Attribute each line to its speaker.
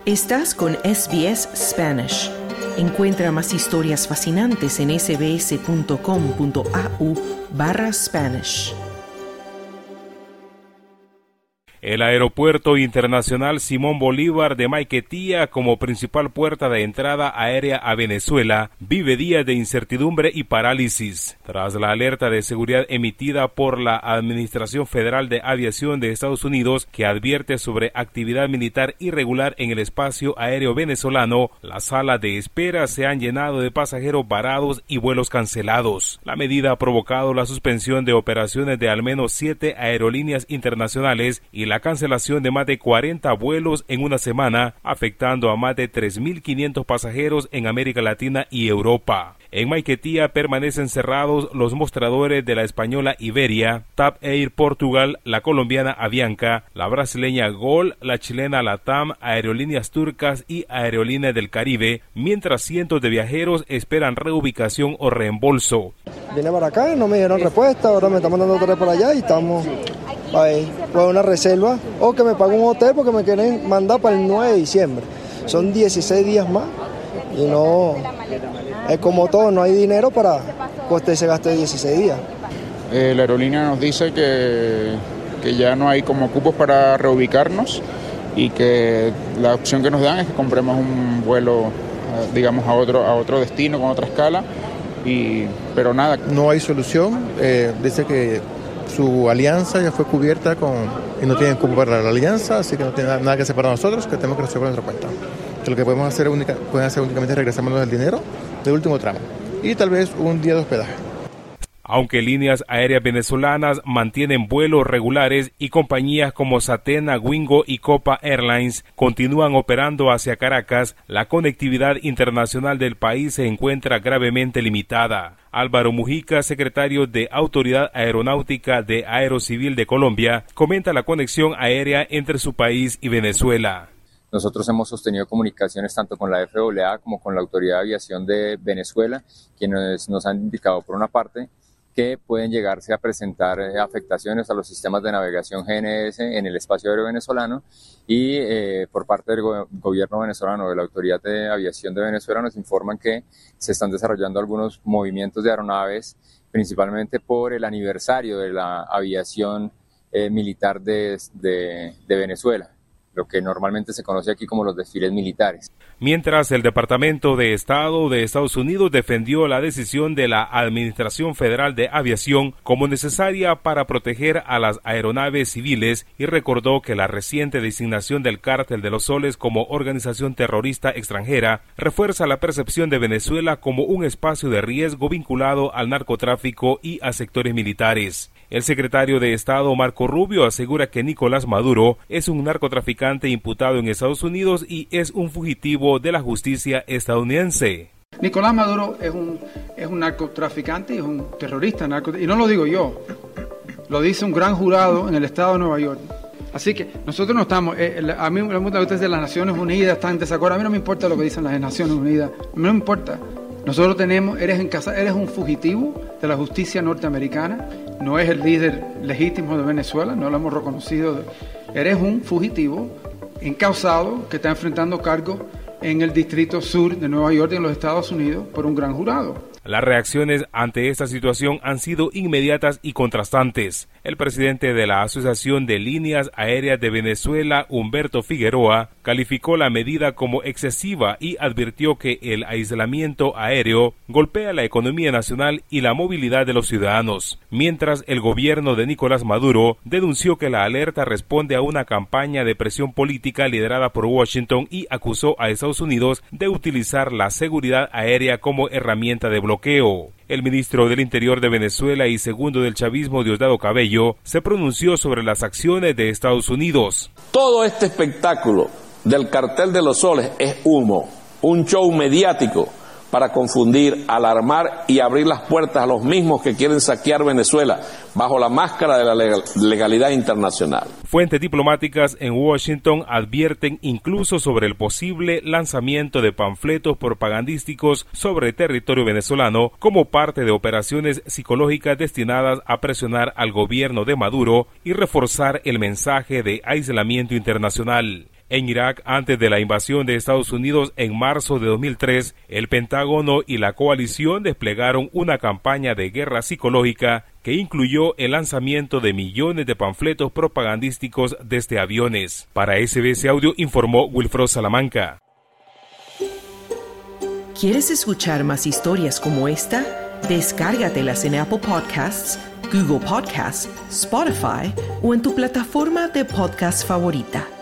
Speaker 1: Estás con SBS Spanish. Encuentra más historias fascinantes en sbs.com.au/Spanish.
Speaker 2: El Aeropuerto Internacional Simón Bolívar de Maiquetía, como principal puerta de entrada aérea a Venezuela, vive días de incertidumbre y parálisis. Tras la alerta de seguridad emitida por la Administración Federal de Aviación de Estados Unidos, que advierte sobre actividad militar irregular en el espacio aéreo venezolano, las salas de espera se han llenado de pasajeros varados y vuelos cancelados. La medida ha provocado la suspensión de operaciones de al menos 7 aerolíneas internacionales y la cancelación de más de 40 vuelos en una semana, afectando a más de 3.500 pasajeros en América Latina y Europa. En Maiquetía permanecen cerrados los mostradores de la española Iberia, TAP Air Portugal, la colombiana Avianca, la brasileña GOL, la chilena LATAM, aerolíneas turcas y aerolíneas del Caribe, mientras cientos de viajeros esperan reubicación o reembolso.
Speaker 3: Vine para acá, no me dieron respuesta, ahora me están mandando otra vez por allá y estamos ahí, pues una reserva, o que me pague un hotel porque me quieren mandar para el 9 de diciembre. Son 16 días más y no, es como todo, no hay dinero para que usted se gaste 16 días.
Speaker 4: La aerolínea nos dice que ya no hay como cupos para reubicarnos y que la opción que nos dan es que compremos un vuelo, digamos, a otro destino con otra escala, pero nada.
Speaker 5: No hay solución, dice que su alianza ya fue cubierta y no tienen cupo para la alianza, así que no tiene nada que hacer para nosotros, que tenemos que resolver nuestra cuenta. Que lo que podemos hacer únicamente es regresarnos el dinero del último tramo y tal vez un día de hospedaje.
Speaker 2: Aunque líneas aéreas venezolanas mantienen vuelos regulares y compañías como Satena, Wingo y Copa Airlines continúan operando hacia Caracas, la conectividad internacional del país se encuentra gravemente limitada. Álvaro Mujica, secretario de Autoridad Aeronáutica de Aerocivil de Colombia, comenta la conexión aérea entre su país y Venezuela.
Speaker 6: Nosotros hemos sostenido comunicaciones tanto con la FAA como con la Autoridad de Aviación de Venezuela, quienes nos han indicado, por una parte, que pueden llegarse a presentar afectaciones a los sistemas de navegación GNS en el espacio aéreo venezolano y por parte del gobierno venezolano, de la Autoridad de Aviación de Venezuela, nos informan que se están desarrollando algunos movimientos de aeronaves, principalmente por el aniversario de la aviación militar de Venezuela, lo que normalmente se conoce aquí como los desfiles militares.
Speaker 2: Mientras el Departamento de Estado de Estados Unidos defendió la decisión de la Administración Federal de Aviación como necesaria para proteger a las aeronaves civiles y recordó que la reciente designación del Cártel de los Soles como organización terrorista extranjera refuerza la percepción de Venezuela como un espacio de riesgo vinculado al narcotráfico y a sectores militares. El secretario de Estado Marco Rubio asegura que Nicolás Maduro es un narcotraficante imputado en Estados Unidos y es un fugitivo de la justicia estadounidense.
Speaker 7: Nicolás Maduro es un narcotraficante y es un terrorista, y no lo digo yo, lo dice un gran jurado en el estado de Nueva York. Así que nosotros no estamos, a mí me preguntan ustedes de las Naciones Unidas, están en desacuerdo, a mí no me importa lo que dicen las Naciones Unidas, no me importa. Nosotros eres un fugitivo de la justicia norteamericana, no es el líder legítimo de Venezuela, no lo hemos reconocido, eres un fugitivo encausado que está enfrentando cargos en el Distrito Sur de Nueva York en los Estados Unidos por un gran jurado.
Speaker 2: Las reacciones ante esta situación han sido inmediatas y contrastantes. El presidente de la Asociación de Líneas Aéreas de Venezuela, Humberto Figueroa, calificó la medida como excesiva y advirtió que el aislamiento aéreo golpea la economía nacional y la movilidad de los ciudadanos. Mientras el gobierno de Nicolás Maduro denunció que la alerta responde a una campaña de presión política liderada por Washington y acusó a Estados Unidos de utilizar la seguridad aérea como herramienta de bloqueo. El ministro del Interior de Venezuela y segundo del chavismo, Diosdado Cabello, se pronunció sobre las acciones de Estados Unidos.
Speaker 8: Todo este espectáculo del Cartel de los Soles es humo, un show mediático para confundir, alarmar y abrir las puertas a los mismos que quieren saquear Venezuela bajo la máscara de la legalidad internacional.
Speaker 2: Fuentes diplomáticas en Washington advierten incluso sobre el posible lanzamiento de panfletos propagandísticos sobre territorio venezolano como parte de operaciones psicológicas destinadas a presionar al gobierno de Maduro y reforzar el mensaje de aislamiento internacional. En Irak, antes de la invasión de Estados Unidos en marzo de 2003, el Pentágono y la coalición desplegaron una campaña de guerra psicológica que incluyó el lanzamiento de millones de panfletos propagandísticos desde aviones. Para SBS Audio informó Wilfredo Salamanca.
Speaker 1: ¿Quieres escuchar más historias como esta? Descárgatelas en Apple Podcasts, Google Podcasts, Spotify o en tu plataforma de podcast favorita.